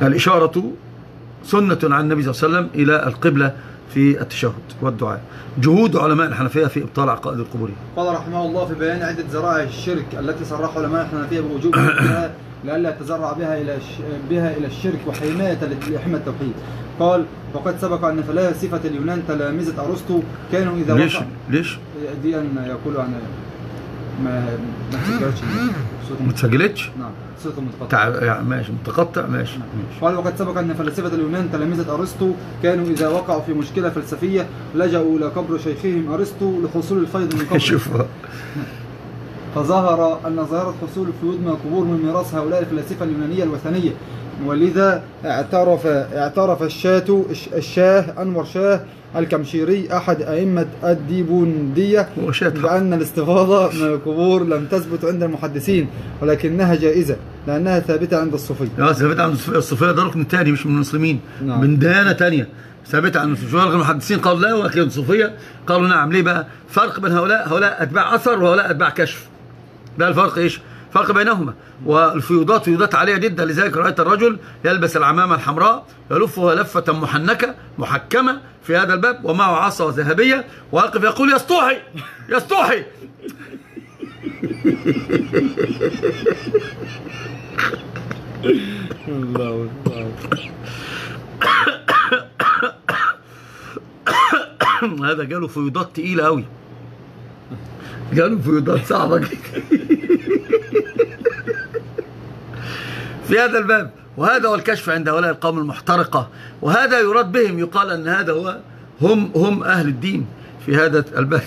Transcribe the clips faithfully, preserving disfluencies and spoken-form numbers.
الإشارة سنة عن النبي صلى الله عليه وسلم إلى القبلة في التشهد والدعاء. جهود علماء الحنفية في إبطال عقائد القبور. قال رحمه الله في بيان عدة ذرائع الشرك التي صرح علماء الحنفية بوجوبها لئلا يتزرع بها إلى بها إلى الشرك وحماية لحمى التوحيد. قال وقد سبق أن فلاسفة اليونان تلامذة أرسطو كانوا إذا ليش وقع ليش دي أن يقولوا عن ما ما تسجلتش ما تسجلتش نعم صوته متقطع يعني ماشي متقطع ماشي. نعم. قال وقد سبق أن فلاسفة اليونان تلامذة أرسطو كانوا إذا وقعوا في مشكلة فلسفية لجأوا إلى قبر شيخهم أرسطو لحصول الفيض من قبره. شوف فظهر أن ظاهرة حصول الفيوض من القبور من ميراث هؤلاء الفلاسفة اليونانية الوثنية، ولذا اعترف اعترف الشاه الشاه أنور شاه الكمشيري أحد أئمة الديبوندية بأن الاستفاضة من القبور لم تثبت عند المحدثين ولكنها جائزة لأنها ثابتة عند الصوفية. اه ثابتة عند الصوفية. الصوفية ده ركن تاني مش من المسلمين. نعم. من ديانة تانية ثابتة عند الصوفية. المحدثين قالوا لا ولكن الصوفية قالوا نعم. ليه بقى؟ فرق بين هؤلاء هؤلاء أتباع أثر وهؤلاء أتباع كشف. ده الفرق إيش؟ فرق بينهما. والفيوضات فيوضات عالية جدا. لذلك رأيت الرجل يلبس العمامة الحمراء يلفها لفة محنكة محكمة في هذا الباب ومعه عصا ذهبية ويقف يقول يسطوحي يسطوحي. الله هذا جاله فيوضات تقيلة أوي. جاله فيوضات صعبة جدا في هذا الباب. وهذا هو الكشف عند هؤلاء القوم المحترقة، وهذا يراد بهم. يقال أن هذا هو هم هم أهل الدين في هذا الباب.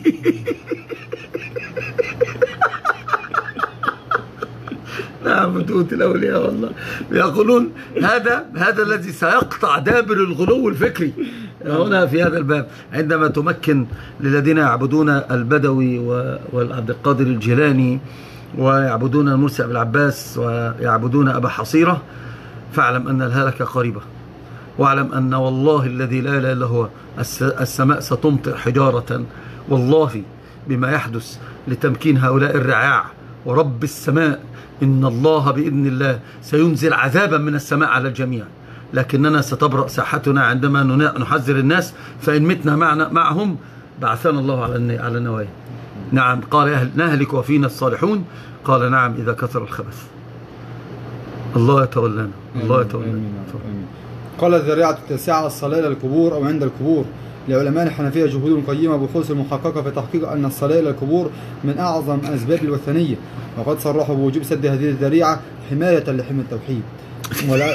نعم بتوت الأولياء والله. يقولون هذا هذا الذي سيقطع دابر الغلو الفكري هنا في هذا الباب، عندما تمكن للذين يعبدون البدوي والعبد القادر الجيلاني ويعبدون المرسي أبي العباس ويعبدون أبا حصيرة، فاعلم أن الهلكة قريبة، واعلم أن والله الذي لا إله إلا هو السماء ستمطر حجارة والله بما يحدث لتمكين هؤلاء الرعاع. ورب السماء إن الله بإذن الله سينزل عذابا من السماء على الجميع، لكننا ستبرأ ساحتنا عندما نحذر الناس، فإن متنا معنا معهم بعثنا الله على على النوايا. نعم قال نهلك وفينا الصالحون، قال نعم إذا كثر الخبث. الله يتولانا الله يتولانا. قال الذريعة التاسعة الصلاة إلى القبور أو عند القبور. لعلماء الحنفية جهود قيمة بحوث المحققة في تحقيق أن الصلاة إلى القبور من أعظم أسباب الوثنية، وقد صرحوا بوجوب سد هذه الذريعة حماية لحمى التوحيد. ولا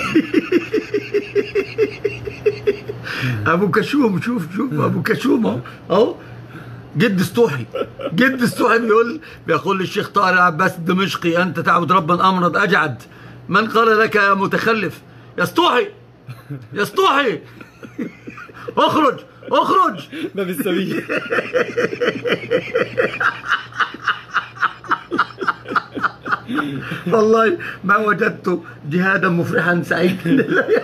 أبو كشوم شوف شوف أبو كشوم أهو جد استوحي جد استوحي بيقول بيقول للشيخ طاهر العباس الدمشقي أنت تعبد ربا أمرض أجعد، من قال لك يا متخلف؟ يا استوحي يا استوحي اخرج اخرج باب السبيل. والله ما وجدت جهادا مفرحا سعيدا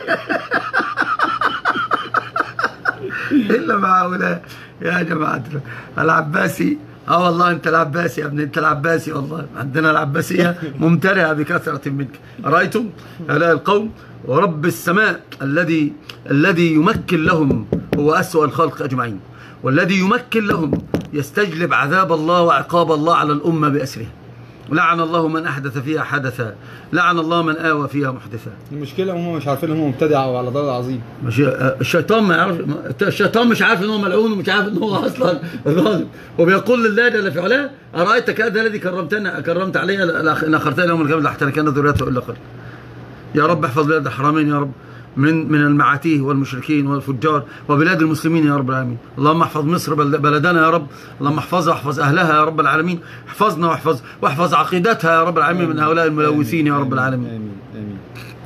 الا مع هؤلاء يا جماعه العباسي. اه والله انت العباسي يا ابني، انت العباسي والله. عندنا العباسيه ممتلئه بكثره منك. رايتم هؤلاء القوم ورب السماء الذي الذي يمكن لهم هو أسوأ الخلق أجمعين، والذي يمكن لهم يستجلب عذاب الله وعقاب الله على الأمة بأسره. لعن الله من أحدث فيها حدثا، لعن الله من آوى فيها محدثا. المشكلة هم مش عارفين هم مبتدع أو على ضلال عظيم. مش الشيطان ما يعرف، الشيطان مش عارف ان هو ملعون ومش عارف ان هو اصلا ظالم، وبيقول لله جل في علاه أرأيتك هذا الذي كرمتنا كرمت علي ان اخرتني يوم القيامة لاحترقن ذريته الا قليلا. يا رب احفظ بلاد الحرمين يا رب من من المعاتيه والمشركين والفجار وبلاد المسلمين يا رب العالمين. اللهم احفظ مصر بلدنا يا رب، اللهم احفظها واحفظ اهلها يا رب العالمين، احفظنا واحفظ واحفظ عقيدتها يا رب العالمين من هؤلاء الملوثين يا رب العالمين. آمين آمين.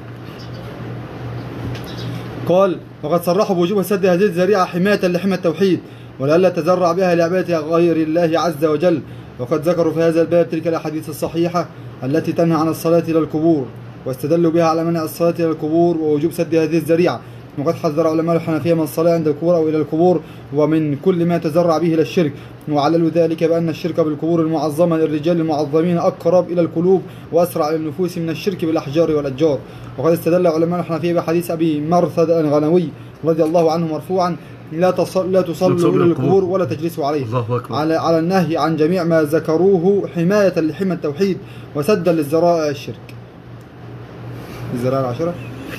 قال وقد صرحوا بوجوب سد هذه الذريعة حماية لحمى التوحيد ولئلا تزرع بها لعبادة غير الله عز وجل. وقد ذكروا في هذا الباب تلك الأحاديث الصحيحة التي تنهى عن الصلاة إلى القبور، واستدلوا بها على منع الصلاة إلى القبور ووجوب سد هذه الذريعة وقد حذر علماء الحنفية من الصلاة عند القبور أو إلى القبور ومن كل ما تزرع به إلى الشرك، وعللوا ذلك بأن الشرك بالقبور المعظمة للرجال المعظمين أقرب إلى القلوب وأسرع للنفوس من الشرك بالأحجار والأشجار. وقد استدل علماء الحنفية بحديث أبي مرثد الغنوي رضي الله عنه مرفوعا: لا تصل لا تصلوا إلى القبور ولا تجلسوا عليه، على على النهي عن جميع ما ذكروه حماية لحمى التوحيد وسدا للذرائع الشرك. الذرائع العشرة.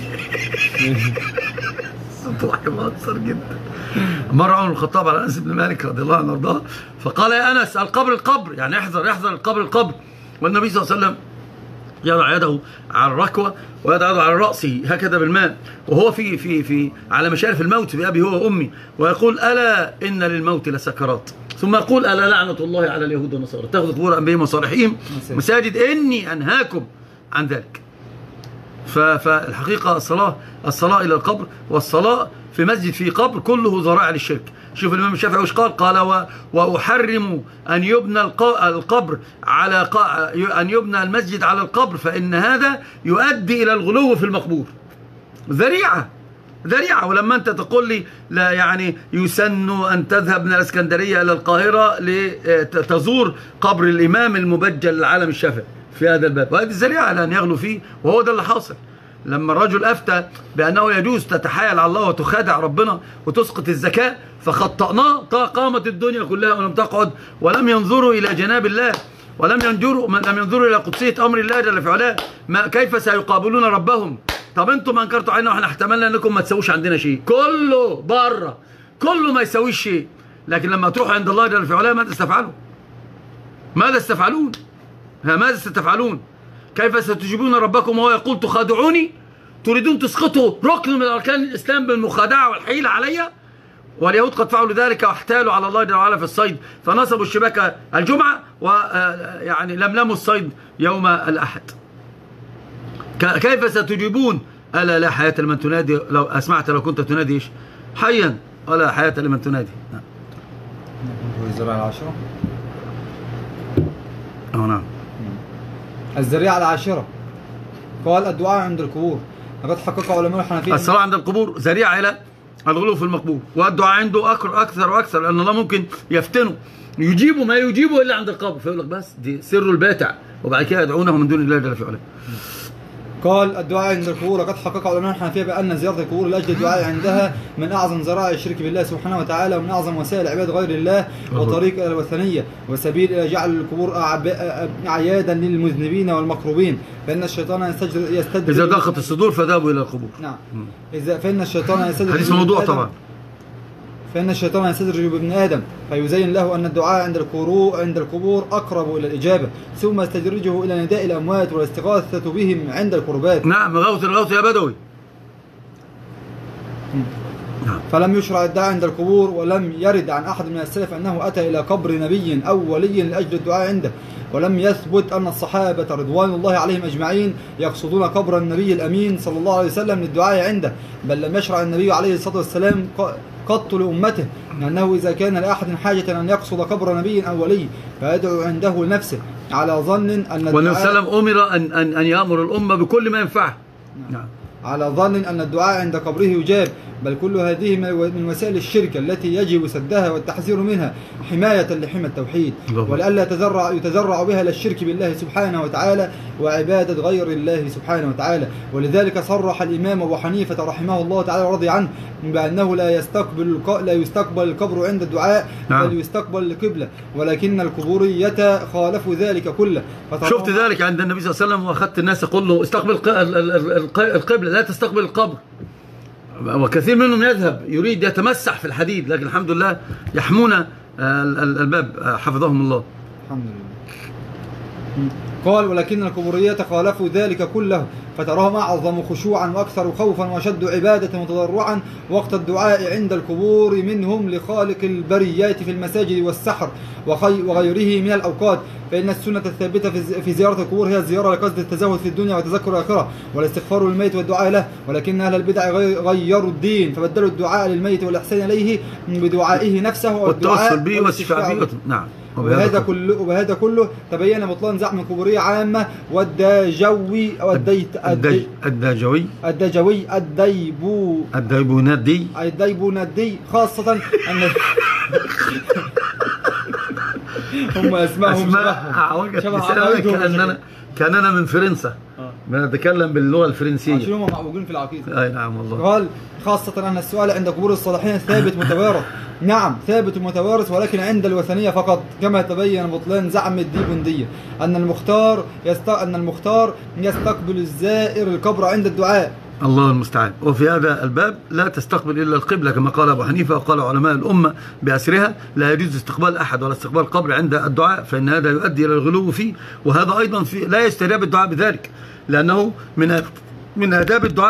صوت مؤثر جدا. مرة عمر بن الخطاب على انس بن مالك رضي الله عنه وارضاه فقال: يا انس القبر القبر، يعني احذر احذر القبر القبر. والنبي صلى الله عليه وسلم يضع يده على الركوه ويضع يده على راسه هكذا بالماء وهو في في في على مشارف الموت بأبي هو وامي، ويقول: الا ان للموت لسكرات، ثم يقول: الا لعنه الله على اليهود والنصارى اتخذوا قبور انبيائهم وصالحين مساجد اني انهاكم عن ذلك. فالحقيقه الصلاه الصلاه الى القبر والصلاه في مسجد في قبر كله ذرائع للشرك. شوف الامام الشافعي وش قال؟ قال: واحرم ان يبنى القبر على ان يبنى المسجد على القبر، فان هذا يؤدي الى الغلو في المقبور. ذريعه ذريعه. ولما انت تقول لي لا يعني يسن ان تذهب من الاسكندريه الى القاهره لتزور قبر الامام المبجل للعالم الشافعي في هذا الباب، وهذه ذريعه لان يغلو فيه، وهو ده اللي حاصل. لما الرجل أفتى بأنه يجوز تتحايل على الله وتخادع ربنا وتسقط الزكاة فخطأناه، قامت الدنيا كلها ولم تقعد، ولم ينظروا إلى جناب الله، ولم ينظروا لم ينظروا إلى قدسية أمر الله جل في علاه. ما كيف سيقابلون ربهم؟ طب أنتم أنكرتوا علينا وإحنا احتملنا أنكم ما تسويش عندنا شيء، كله بره، كله ما يسويش شيء. لكن لما تروحوا عند الله جل في علاه ماذا ستفعلون؟ ماذا ستفعلون؟ ها ماذا ستفعلون؟ كيف ستجيبون ربكم وهو يقول: تخادعوني؟ تريدون تسقطوا ركن من أركان الإسلام بالمخادعة والحيلة علي؟ واليهود قد فعلوا ذلك واحتالوا على الله جل وعلا في الصيد، فنصبوا الشبكة الجمعة ويعني لملموا الصيد يوم الأحد. كيف ستجيبون؟ ألا لا حياة لمن تنادي، لو أسمعت لو كنت تنادي إيش؟ حيا ولا حياة لمن تنادي. نعم. الذريعة العاشرة. أه نعم. الذريعة العاشرة قال: الدعاء عند القبور. لقد حقق علماء الحنفية الصلاة عند القبور ذريعة إلى الغلو في المقبور، والدعاء عنده أكثر وأكثر، لأن الله ممكن يفتنه يجيبوا ما يجيبوا إلا عند القبر، فيقول لك بس دي سر الباتع، وبعد كده يدعونه من دون الله جل في علاه. قال: الدعاء عند القبور. لقد حقق علماء الحنفية بأن زيارة القبور لأجل الدعاء عندها من أعظم ذرائع الشرك بالله سبحانه وتعالى، ومن أعظم وسائل عباد غير الله، وطريق إلى الوثنية، وسبيل إلى جعل القبور أعيادا للمذنبين والمكروبين، فإن الشيطان يستدرج إذا ضاقت الصدور فذهبوا إلى القبور. نعم. إذا فإن الشيطان يستدرج حديث موضوع طبعا. فإن الشيطان يستدرج بابن آدم فيزين له أن الدعاء عند القبور عند القبور أقرب إلى الإجابة، ثم يستدرجه إلى نداء الأموات والاستغاثة بهم عند القربات. نعم. غوث الغوث يا بدوي. فلم يشرع الدعاء عند القبور، ولم يرد عن أحد من السلف أنه أتى إلى قبر نبي أو ولي لأجل الدعاء عنده، ولم يثبت أن الصحابة رضوان الله عليهم أجمعين يقصدون قبر النبي الأمين صلى الله عليه وسلم للدعاء عنده، بل لم يشرع النبي عليه الصلاة والسلام قط لأمته أنه إذا كان لأحد حاجة أن يقصد قبر نبي أو ولي فيدعو عنده لنفسه، على ظن أن والنبي صلى الله عليه وسلم أمر أن, أن, أن يأمر الأمة بكل ما ينفعه. نعم. على ظن أن الدعاء عند قبره يجاب، بل كل هذه من وسائل الشرك التي يجب سدها والتحذير منها حماية لحمى التوحيد، ولئلا يتزرع يتزرع بها للشرك بالله سبحانه وتعالى وعبادة غير الله سبحانه وتعالى. ولذلك صرح الإمام أبو حنيفة رحمه الله تعالى ورضي عنه بأنه لا يستقبل لا يستقبل القبر عند الدعاء، نعم. بل يستقبل القبلة، ولكن القبورية خالفوا ذلك كله. شفت ذلك عند النبي صلى الله عليه وسلم، وأخذت الناس يقول له استقبل القبلة لا تستقبل القبر، وكثير منهم يذهب يريد يتمسح في الحديد، لكن الحمد لله يحمون الباب حفظهم الله. الحمد لله. قال: ولكن القبورية خالفوا ذلك كله، فتراهم أعظم خشوعا وأكثر خوفا وأشد عبادة وتضرعا وقت الدعاء عند القبور منهم لخالق البريات في المساجد والسحر وغيره من الأوقات، فإن السنة الثابتة في زيارة القبور هي الزيارة لقصد التزهد في الدنيا وتذكر الآخرة والاستغفار للميت والدعاء له، ولكن أهل البدع غيروا الدين فبدلوا الدعاء للميت والإحسان إليه بدعائه نفسه والتوسل به والشفاعة به. نعم. وبهذا كله وبهذا كله تبين بطلان زعم القبورية عامة والداجوي أو الديت الدج الداجوي الداجوي الديبو الديبوندي الديبوندي خاصة أن هم أسمائهم شبه كأننا كأننا من فرنسا بنتكلم باللغة الفرنسية عشان هم معوجين في العقيدة. أي نعم والله. قال خاصة أن السؤال عند قبور الصالحين ثابت متوارث. نعم ثابت متوارث، ولكن عند الوثنية فقط، كما تبين بطلان زعم الديبوندية أن المختار يست... أن المختار يستقبل الزائر القبر عند الدعاء. الله المستعان. وفي هذا الباب لا تستقبل إلا القبلة كما قال أبو حنيفة وقال علماء الأمة بأسرها، لا يجوز استقبال أحد ولا استقبال قبر عند الدعاء، فإن هذا يؤدي إلى الغلو فيه، وهذا أيضا في لا يستجاب الدعاء بذلك، لأنه من من آداب الدعاء